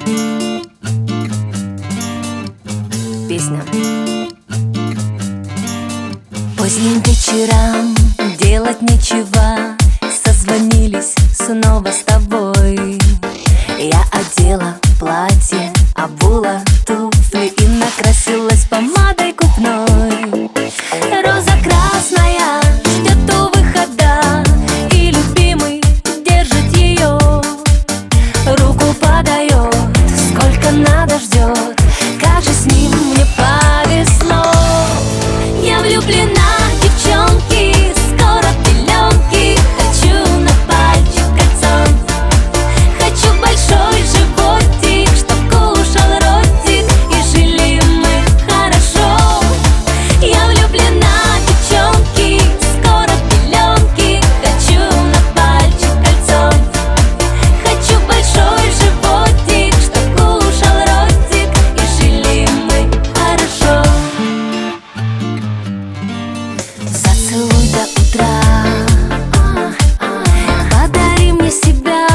Песня. Поздним вечерам делать нечего, созвонились снова с тобой. Я одела платье, обула туфли и накрасилась помадой губной. Роза красная ждет у выхода, и любимый держит ее, руку подает, сколько надо ждет. Как же с ним мне повезло. Я влюблена, девчонки, скоро пеленки. Хочу на пальчик кольцо, хочу большой животик, чтоб кушал ротик, и жили мы хорошо. Я влюблена, девчонки, скоро пеленки. Хочу на пальчик кольцо, хочу большой животик, чтоб кушал ротик, и жили мы хорошо. Зацелуй до утра, подари мне себя,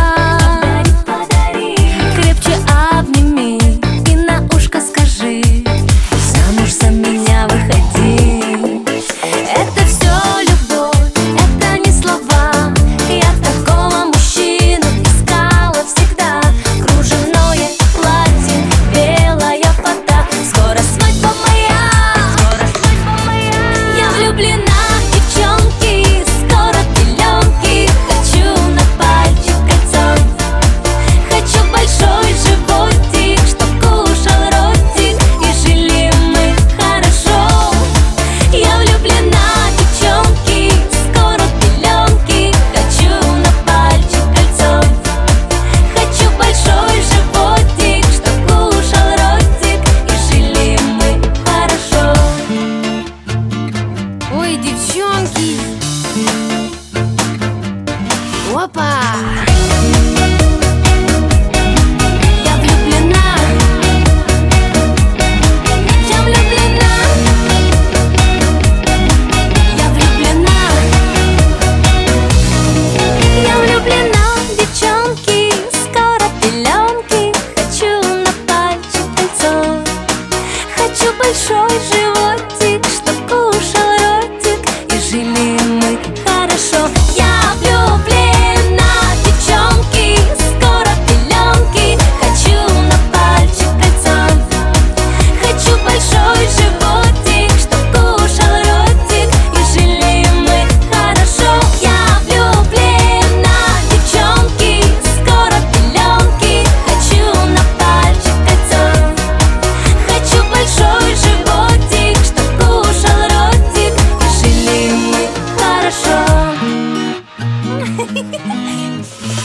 крепче обними и на ушко скажи: замуж за меня выходи. Это все любовь, это не слова. Я такого мужчину искала всегда. Кружевное платье, белая фата, скоро свадьба моя. Я влюблена, девчонки, скоро пеленки. Хочу на пальчик кольцо, хочу большой животик, чтоб кушал ротик, и жили мы хорошо. Я влюблена, девчонки, скоро пеленки. Хочу на пальчик кольцо, хочу большой животик, чтоб кушал ротик, и жили мы хорошо. Ой, девчонки! Опа! Я влюблена, я влюблена, я влюблена, я влюблена, девчонки, скоро пеленки. Хочу на пальчик кольцо, хочу большой животик, чтоб кушал ротик, и жили мы хорошо. Я влюблена, девчонки, скоро пеленки. Хочу на пальчик кольцо, хочу большой животик, чтоб кушал ротик, и жили мы хорошо. Я влюблена, девчонки, скоро пеленки. Хочу на пальчик кольцо, хочу большой животик, чтоб кушал ротик, и жили мы хорошо.